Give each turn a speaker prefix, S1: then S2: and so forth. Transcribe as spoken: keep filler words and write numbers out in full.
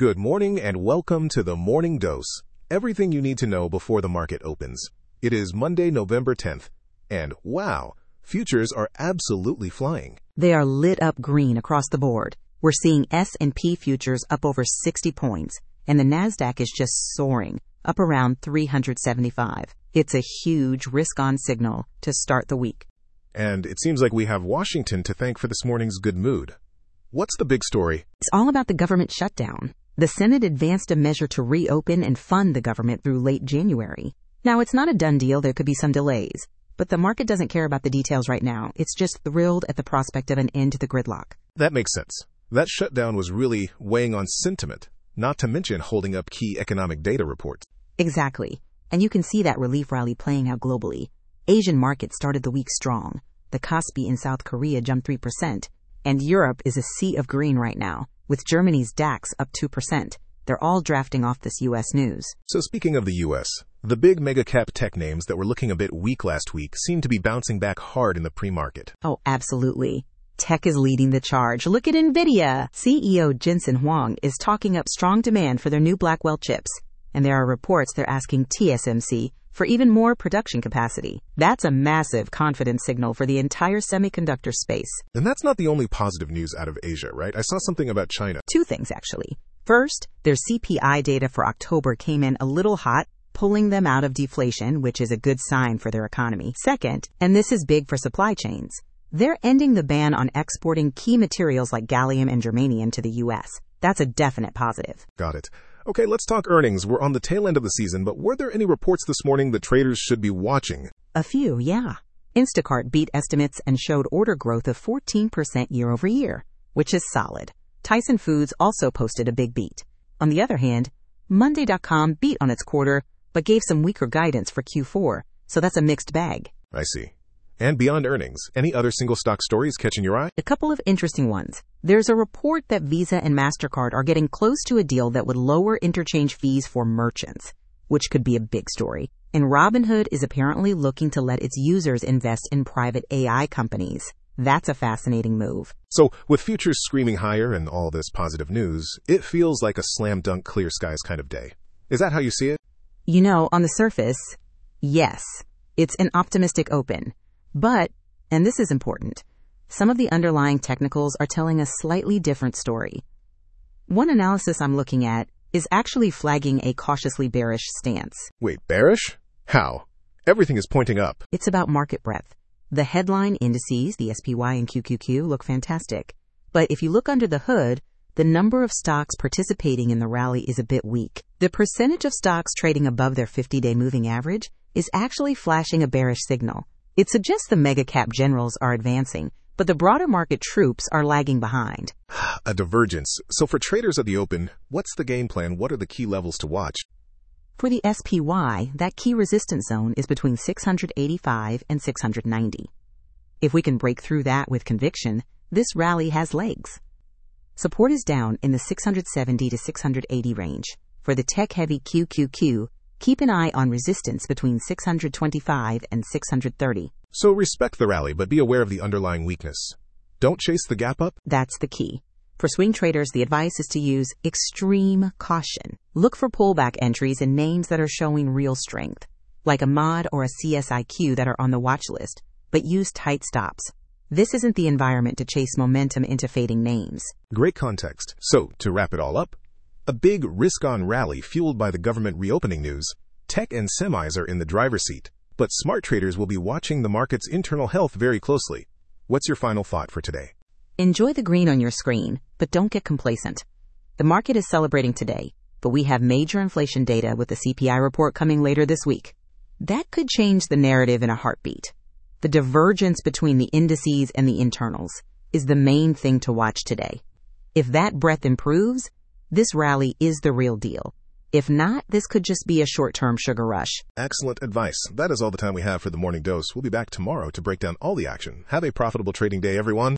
S1: Good morning and welcome to the Morning Dose. Everything you need to know before the market opens. It is Monday, November tenth, and wow, futures are absolutely flying.
S2: They are lit up green across the board. We're seeing S and P futures up over sixty points, and the Nasdaq is just soaring, up around three hundred seventy-five. It's a huge risk-on signal to start the week.
S1: And it seems like we have Washington to thank for this morning's good mood. What's the big story?
S2: It's all about the government shutdown. The Senate advanced a measure to reopen and fund the government through late January. Now, it's not a done deal. There could be some delays, but the market doesn't care about the details right now. It's just thrilled at the prospect of an end to the gridlock.
S1: That makes sense. That shutdown was really weighing on sentiment, not to mention holding up key economic data reports.
S2: Exactly. And you can see that relief rally playing out globally. Asian markets started the week strong. The Kospi in South Korea jumped three percent. And Europe is a sea of green right now, with Germany's DAX up two percent. They're all drafting off this U S news.
S1: So speaking of the U S, the big mega-cap tech names that were looking a bit weak last week seem to be bouncing back hard in the pre-market.
S2: Oh, absolutely. Tech is leading the charge. Look at NVIDIA. C E O Jensen Huang is talking up strong demand for their new Blackwell chips. And there are reports they're asking T S M C for even more production capacity. That's a massive confidence signal for the entire semiconductor space.
S1: And that's not the only positive news out of Asia, right? I saw something about China.
S2: Two things, actually. First, their C P I data for October came in a little hot, pulling them out of deflation, which is a good sign for their economy. Second, and this is big for supply chains, they're ending the ban on exporting key materials like gallium and germanium to the U S. That's a definite positive.
S1: Got it. Okay, let's talk earnings. We're on the tail end of the season, but were there any reports this morning that traders should be watching?
S2: A few, yeah. Instacart beat estimates and showed order growth of fourteen percent year over year, which is solid. Tyson Foods also posted a big beat. On the other hand, Monday dot com beat on its quarter, but gave some weaker guidance for Q four, so that's a mixed bag.
S1: I see. And beyond earnings, any other single stock stories catching your eye?
S2: A couple of interesting ones. There's a report that Visa and MasterCard are getting close to a deal that would lower interchange fees for merchants, which could be a big story. And Robinhood is apparently looking to let its users invest in private A I companies. That's a fascinating move.
S1: So, with futures screaming higher and all this positive news, it feels like a slam dunk clear skies kind of day. Is that how you see it?
S2: You know, on the surface, yes, it's an optimistic open. But, and this is important, some of the underlying technicals are telling a slightly different story. One analysis I'm looking at is actually flagging a cautiously bearish stance.
S1: Wait, bearish? How? Everything is pointing up.
S2: It's about market breadth. The headline indices, the S P Y and Q Q Q, look fantastic. But if you look under the hood, the number of stocks participating in the rally is a bit weak. The percentage of stocks trading above their fifty-day moving average is actually flashing a bearish signal. It suggests the mega-cap generals are advancing, but the broader market troops are lagging behind.
S1: A divergence. So for traders at the open, what's the game plan? What are the key levels to watch?
S2: For the S P Y, that key resistance zone is between six hundred eighty-five and six hundred ninety. If we can break through that with conviction, this rally has legs. Support is down in the six hundred seventy to six hundred eighty range. For the tech-heavy Q Q Q, keep an eye on resistance between six hundred twenty-five and six hundred thirty.
S1: So respect the rally, but be aware of the underlying weakness. Don't chase the gap up?
S2: That's the key. For swing traders, the advice is to use extreme caution. Look for pullback entries in names that are showing real strength, like a M O D or a C S I Q that are on the watch list, but use tight stops. This isn't the environment to chase momentum into fading names.
S1: Great context. So, to wrap it all up, a big risk-on rally fueled by the government reopening news. Tech and semis are in the driver's seat, but smart traders will be watching the market's internal health very closely. What's your final thought for today?
S2: Enjoy the green on your screen, but don't get complacent. The market is celebrating today, but we have major inflation data with the C P I report coming later this week. That could change the narrative in a heartbeat. The divergence between the indices and the internals is the main thing to watch today. If that breadth improves, this rally is the real deal. If not, this could just be a short-term sugar rush.
S1: Excellent advice. That is all the time we have for the Morning Dose. We'll be back tomorrow to break down all the action. Have a profitable trading day, everyone.